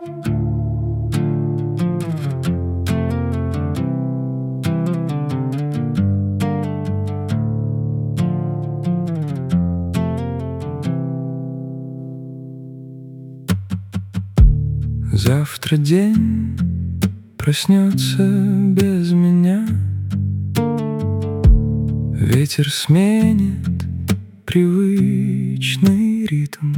Завтра день проснется без меня. Ветер сменит привычный ритм.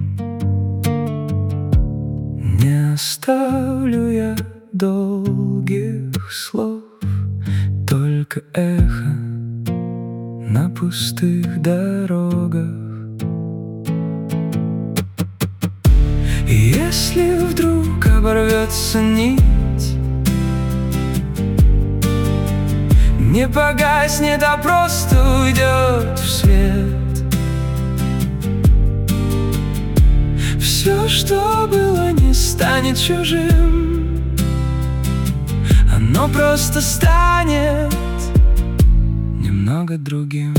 Не оставлю я долгих слов, только эхо на пустых дорогах. И если вдруг оборвется нить, не погаснет, а просто уйдет в свет. Все, что было, не станет чужим, оно просто станет немного другим.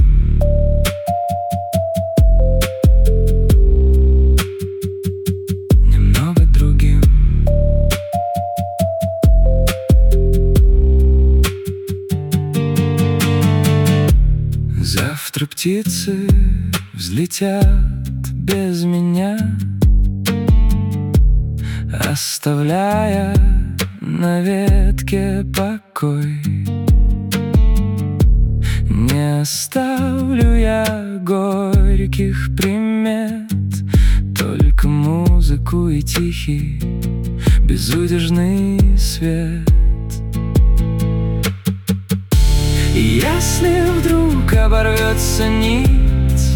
Завтра птицы взлетят без меня, оставляя на ветке покой. Не оставлю я горьких примет, только музыку и тихий безудержный свет. И если вдруг оборвется нить,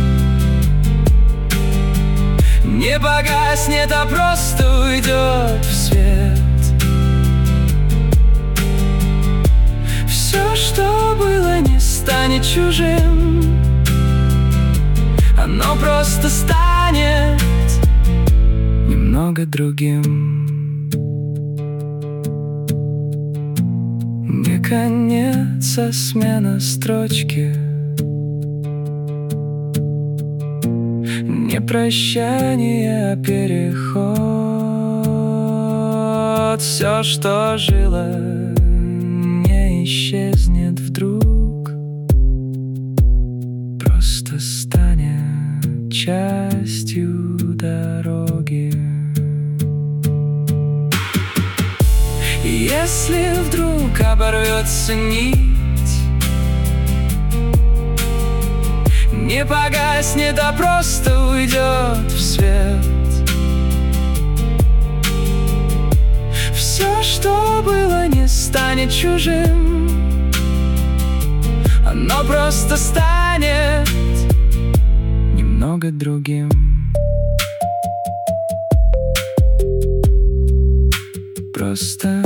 не погаснет, а просто уйдет в свет. Все, что было, не станет чужим, оно просто станет немного другим. Не конец, а смена строчки, не прощание, а переход. Все, что жило, не исчезнет вдруг, просто станет частью дороги. Если вдруг оборвется нить, не погаснет, а просто уйдет в свет. Все, что было, не станет чужим, оно просто станет немного другим. Просто